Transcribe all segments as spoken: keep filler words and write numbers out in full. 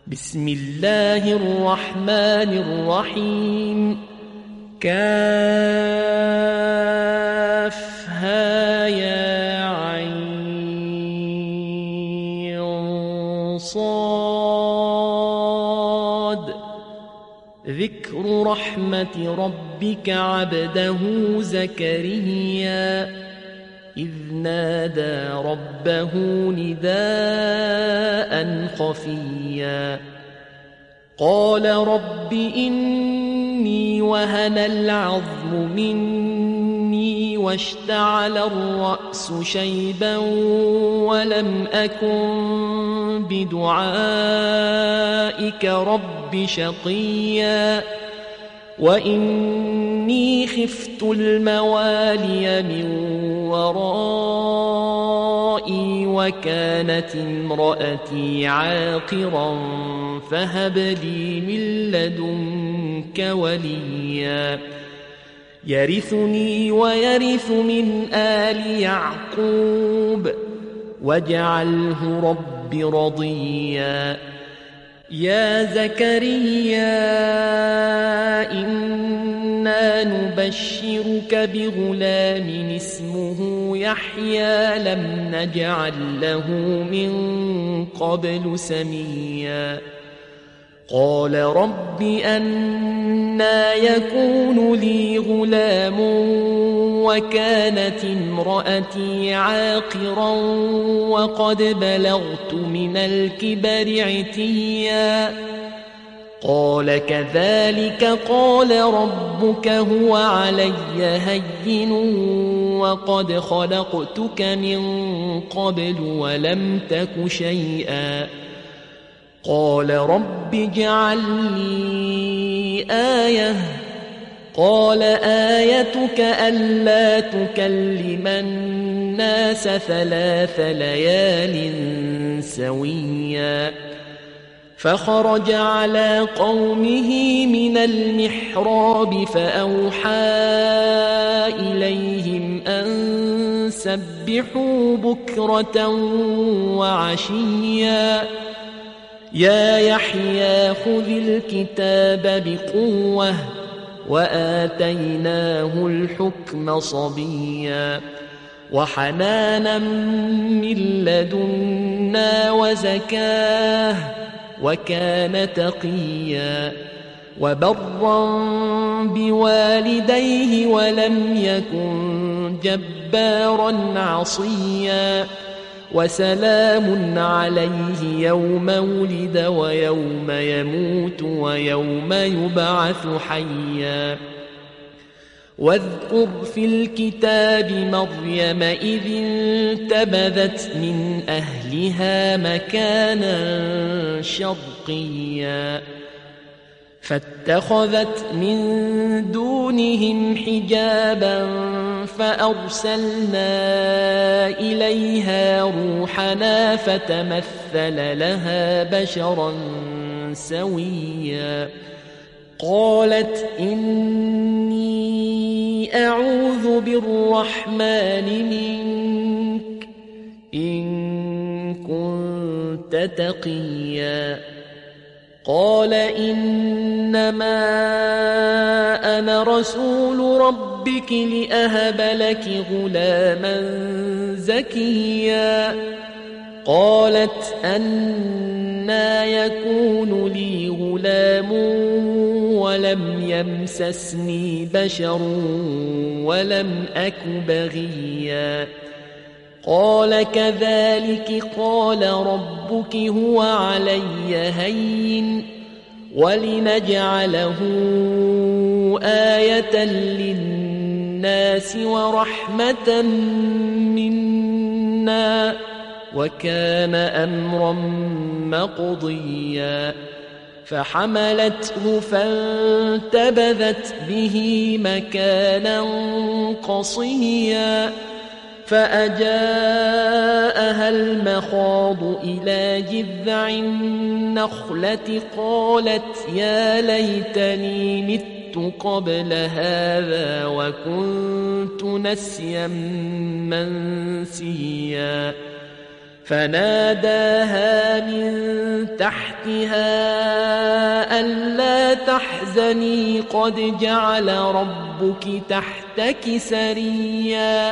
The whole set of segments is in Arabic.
بسم الله الرحمن الرحيم كافها يا عين صاد ذكر رحمة ربك عبده زكريا إذ نادى ربه نداء خفيا قال رب إني وهن العظم مني واشتعل الرأس شيبا ولم أكن بدعائك رب شقيا وإني خفت الموالي من ورائي وكانت امرأتي عاقرا فهب لي من لدنك وليا يرثني ويرث من آل يعقوب واجعله رب رضيا يا زكريا إنا نبشرك بغلام اسمه يحيى لم نجعل له من قبل سميا قال رب أنى يكون لي غلام وكانت امرأتي عاقرا وقد بلغت من الكبر عتيا قال كذلك قال ربك هو علي هين وقد خلقتك من قبل ولم تك شيئا قال رب اجعل لي آية قال آيتك ألا تكلم الناس ثلاث ليال سويا فخرج على قومه من المحراب فأوحى إليهم أن سبحوا بكرة وعشيا يا يحيى خذ الكتاب بقوة وآتيناه الحكم صبيا وحنانا من لدنا وزكاه وكان تقيا وبرا بوالديه ولم يكن جبارا عصيا وسلام عليه يوم ولد ويوم يموت ويوم يبعث حيا واذكر في الكتاب مريم إذ انتبذت من أهلها مكانا شرقيا فاتخذت من دونهم حجابا فأرسلنا إليها روحنا فتمثل لها بشرا سويا قالت إني أعوذ بالرحمن منك إن كنت تقيا قال إنما أنا رسول ربك لأهب لك غلاما زكيا قالت أنى يكون لي غلام ولم يمسسني بشر ولم أك بغيا قال كذلك قال ربك هو علي هين ولنجعله آية للناس ورحمة منا وكان أمرا مقضيا فحملته فانتبذت به مكانا قصيا فأجاءها المخاض إلى جذع النخلة قالت يا ليتني مت قبل هذا وكنت نسيا منسيا فناداها من تحتها ألا تحزني قد جعل ربك تحتك سريا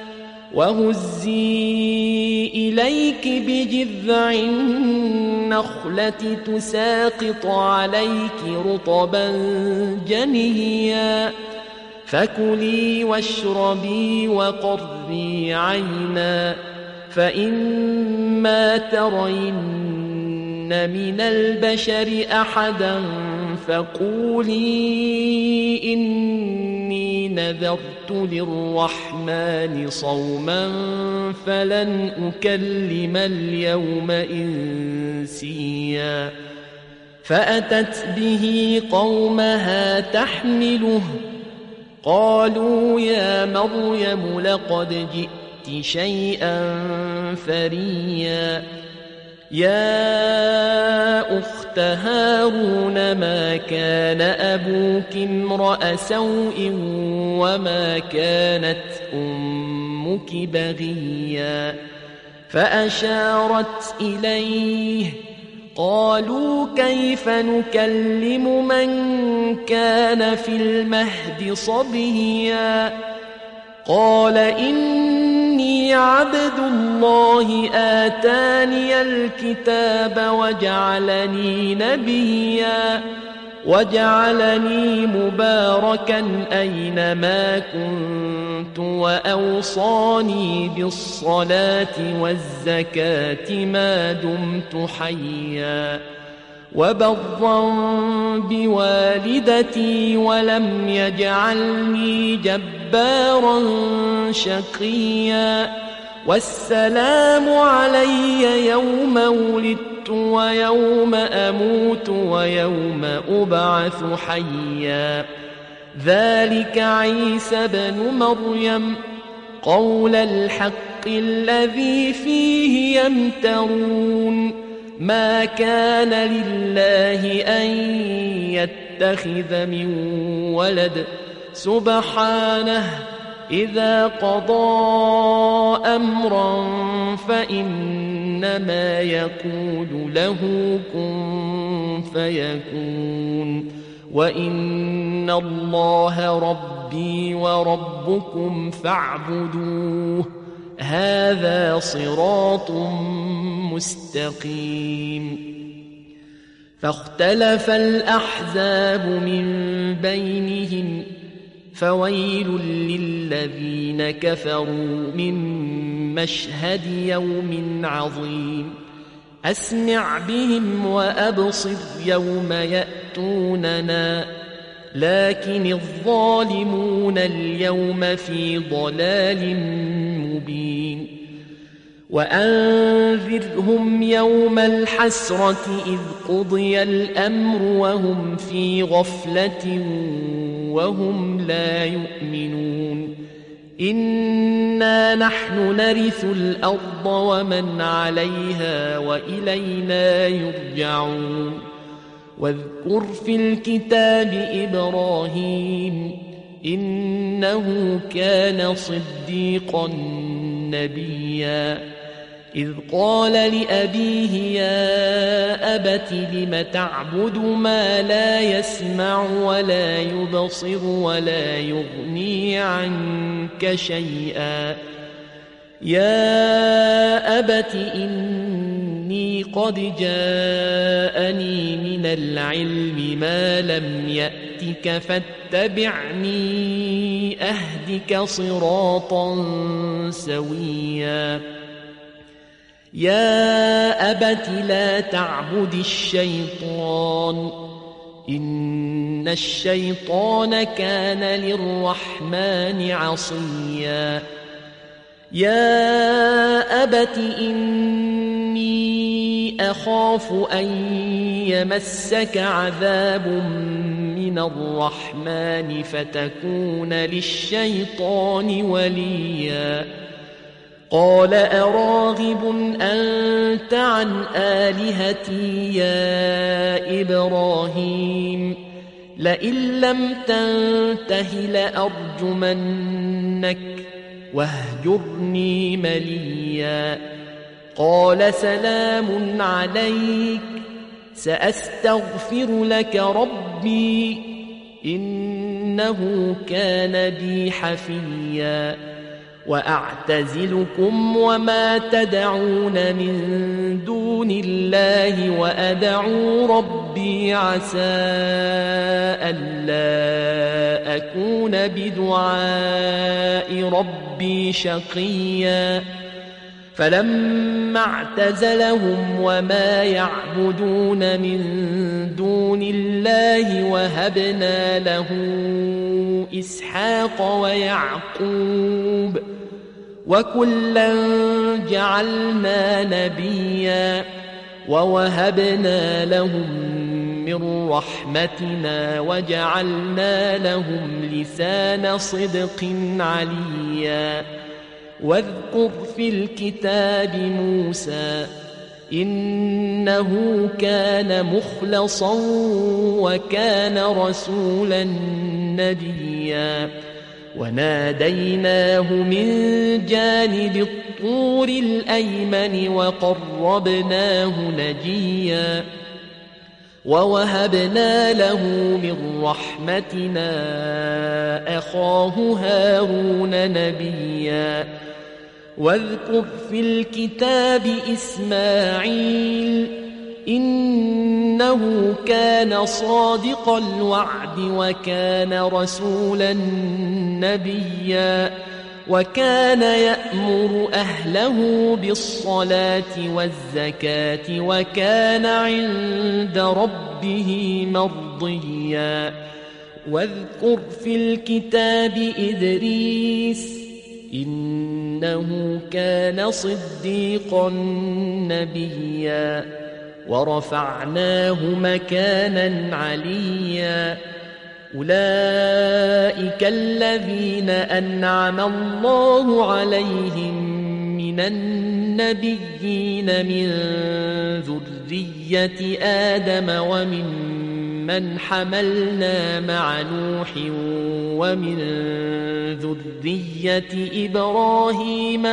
وهزي إليك بجذع النخلة تساقط عليك رطبا جنيا فكلي واشربي وقري عينا فإما ترين من البشر أحدا فقولي إني نذرت للرحمن صوما فلن أكلم اليوم إنسيا فأتت به قومها تحمله قالوا يا مريم لقد جئت شيئا فريا يا أخت هارون ما كان أبوك امرأ سوء وما كانت أمك بغيا فأشارت إليه قالوا كيف نكلم من كان في المهد صبيا قال إني عبد الله آتاني الكتاب وجعلني نبيا وجعلني مباركا أينما كنت وأوصاني بالصلاة والزكاة ما دمت حيا وبرا بوالدتي ولم يجعلني جبارا شقيا والسلام علي يوم ولدت ويوم أموت ويوم أبعث حيا ذلك عيسى بن مريم قول الحق الذي فيه يمترون ما كان لله أن يتخذ من ولد سبحانه إذا قضى أمرا فإنما يقول له كن فيكون وإن الله ربي وربكم فاعبدوه هذا صراط مستقيم فاختلف الأحزاب من بينهم فويل للذين كفروا من مشهد يوم عظيم أسمع بهم وأبصر يوم يأتوننا لكن الظالمون اليوم في ضلال مبين وأنذرهم يوم الحسرة إذ قضي الأمر وهم في غفلة وهم لا يؤمنون إنا نحن نرث الأرض ومن عليها وإلينا يرجعون واذكر في الكتاب إبراهيم إنه كان صديقا نبيا إذ قال لأبيه يا أبت لم تعبد ما لا يسمع ولا يبصر ولا يغني عنك شيئا يا أبت إني قد جاءني من العلم ما لم يأتك فاتبعني أهدك صراطا سويا يا أبت لا تعبد الشيطان إن الشيطان كان للرحمن عصيا يا أبت إني أخاف أن يمسك عذاب من الرحمن فتكون للشيطان وليا قال أراغب أنت عن آلهتي يا إبراهيم لئن لم تنته لأرجمنك واهجرني مليا قال سلام عليك سأستغفر لك ربي إنه كان بي حفيا وأعتزلكم وما تدعون من دون الله وأدعو ربي عسى ألا أكون بدعاء ربي شقيا فلما اعتزلهم وما يعبدون من دون الله وهبنا له إسحاق ويعقوب وكلا جعلنا نبيا ووهبنا لهم من رحمتنا وجعلنا لهم لسان صدق عليا واذكر في الكتاب موسى إنه كان مخلصا وكان رسولا نبيا وناديناه من جانب الطور الأيمن وقربناه نجيا ووهبنا له من رحمتنا أخاه هارون نبيا واذكر في الكتاب إسماعيل إنه كان صادق الوعد وكان رسولا نبيا وكان يأمر أهله بالصلاة والزكاة وكان عند ربه مرضيا واذكر في الكتاب إدريس إنه كان صديقا نبيا ورفعناه مكانا عليا أولئك الذين أنعم الله عليهم من النبيين من ذرية آدم ومن من حملنا مع نوح ومن ذرية إبراهيم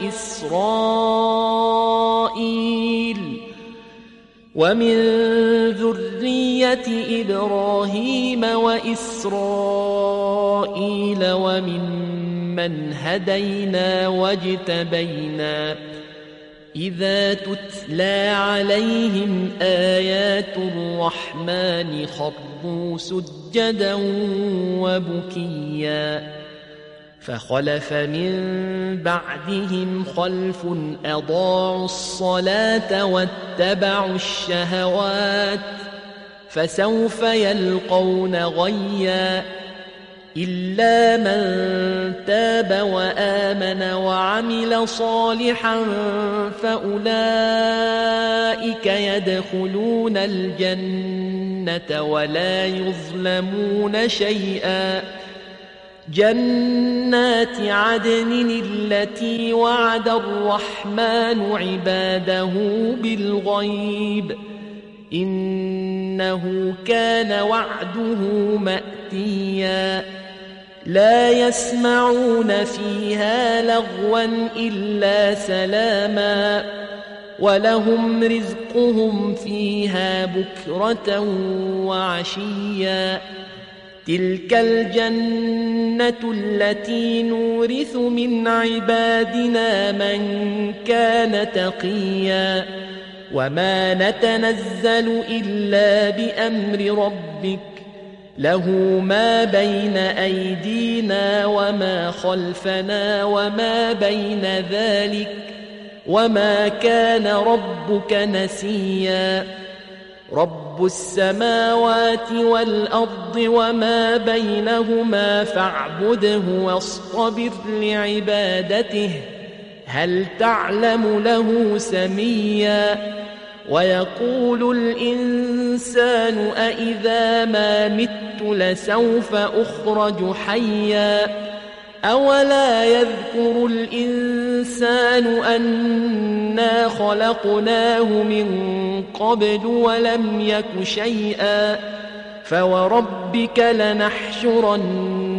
وإسرائيل ومن ذرية إبراهيم وإسرائيل ومن من هدينا واجتبينا إذا تتلى عليهم آيات الرحمن خروا سجدا وبكيا فخلف من بعدهم خلف أضاعوا الصلاة واتبعوا الشهوات فسوف يلقون غيا إلا من تاب وآمن وعمل صالحا فأولئك يدخلون الجنة ولا يظلمون شيئا جنات عدن التي وعد الرحمن عباده بالغيب إنه كان وعده مأتيا لا يسمعون فيها لغوا إلا سلاما ولهم رزقهم فيها بكرة وعشيا تلك الجنة التي نورث من عبادنا من كان تقيا وما نتنزل إلا بأمر ربك له ما بين أيدينا وما خلفنا وما بين ذلك وما كان ربك نسيا رب السماوات والأرض وما بينهما فاعبده واصطبر لعبادته هل تعلم له سميا ويقول الإنسان أإذا ما مت لسوف أخرج حيا أولا يذكر الإنسان أنا خلقناه من قبل ولم يك شيئا فوربك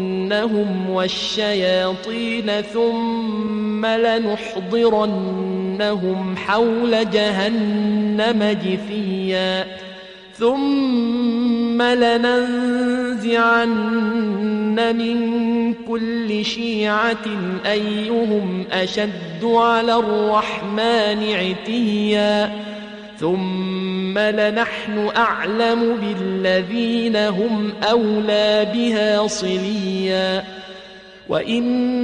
لنحشرنهم والشياطين ثم لنحضرنهم ونحشرنهم حول جهنم جثيا ثم لننزعن من كل شيعة أيهم أشد على الرحمن عتيا ثم لنحن أعلم بالذين هم أولى بها صليا وإن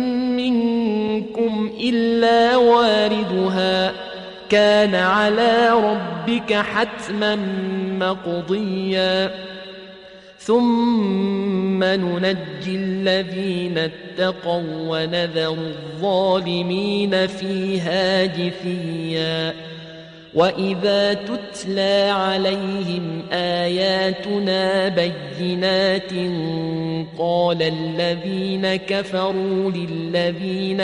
منكم إلا واردها كان على ربك حتما مقضيا ثم ننجي الذين اتقوا ونذر الظالمين فيها جثيا وإذا تتلى عليهم آياتنا بينات قال الذين كفروا للذين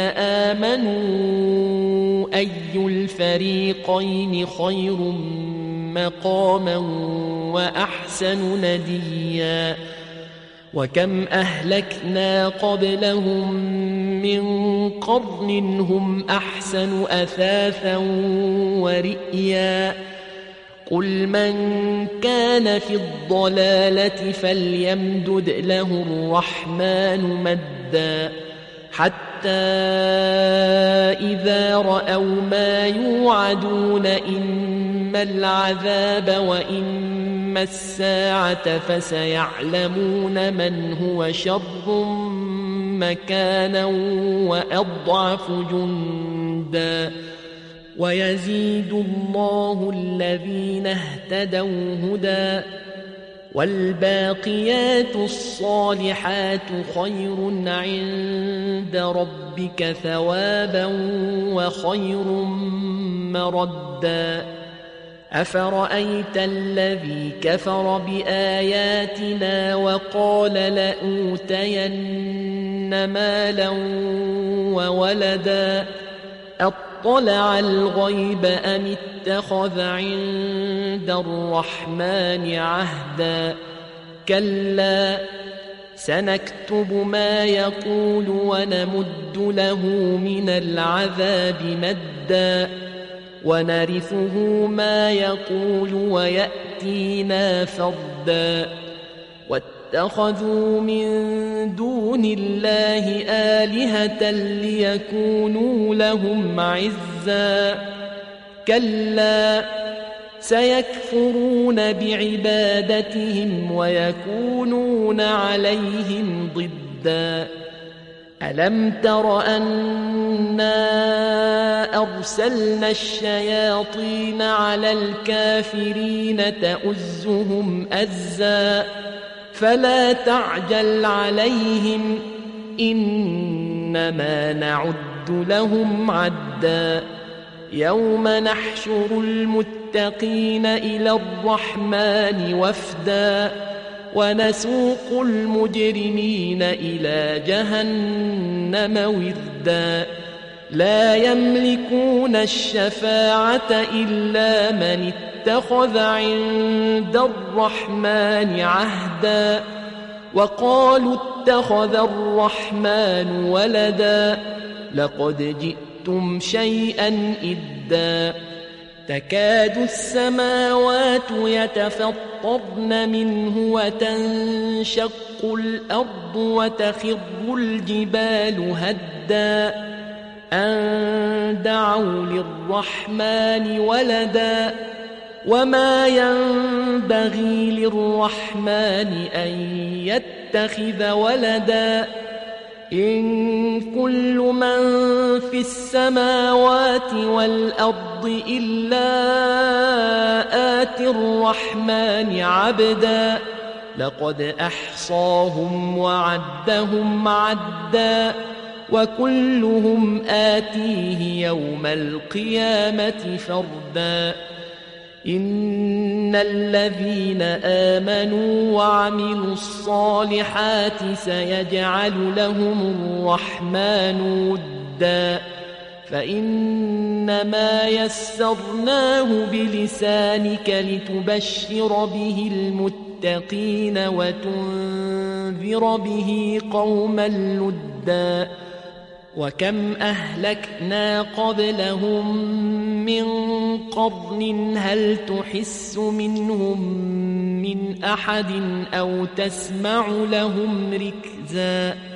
آمنوا أي الفريقين خير مقاما وأحسن نديا وكم أهلكنا قبلهم من قرن هم أحسن أثاثا ورئيا قل من كان في الضلالة فليمدد له الرحمن مدا حتى إذا رأوا ما يوعدون إما العذاب وإما الساعة فسيعلمون من هو شر مكانا وأضعف جندا ويزيد الله الذين اهتدوا هدى والباقيات الصالحات خير عند ربك ثوابا وخير مردا أفرأيت الذي كفر بآياتنا وقال لأوتين مالا وولدا أطلع الغيب أم اتخذ عند الرحمن عهدا كلا سنكتب ما يقول ونمد له من العذاب مدا ونرثه ما يقول ويأتينا فردا واتخذوا من دون الله آلهة ليكونوا لهم عزا كلا سيكفرون بعبادتهم ويكونون عليهم ضدا ألم تر أنا أرسلنا الشياطين على الكافرين تؤزهم أزا فلا تعجل عليهم إنما نعد لهم عدا يوم نحشر المتقين إلى الرحمن وفدا ونسوق المجرمين إلى جهنم وردا لا يملكون الشفاعة إلا من اتخذ عند الرحمن عهدا وقالوا اتخذ الرحمن ولدا لقد جئتم شيئا إدا تكاد السماوات يتفطرن منه وتنشق الأرض وتخر الجبال هدا أن دعوا للرحمن ولدا وما ينبغي للرحمن أن يتخذ ولدا إن كل من في السماوات والأرض إلا آتي الرحمن عبدا لقد أحصاهم وعدهم عدا وكلهم آتيه يوم القيامة فردا إن الذين آمنوا وعملوا الصالحات سيجعل لهم الرحمن ودا فإنما يسرناه بلسانك لتبشر به المتقين وتنذر به قوما لدا وكم أهلكنا قبلهم من قرن هل تحس منهم من أحد أو تسمع لهم ركزا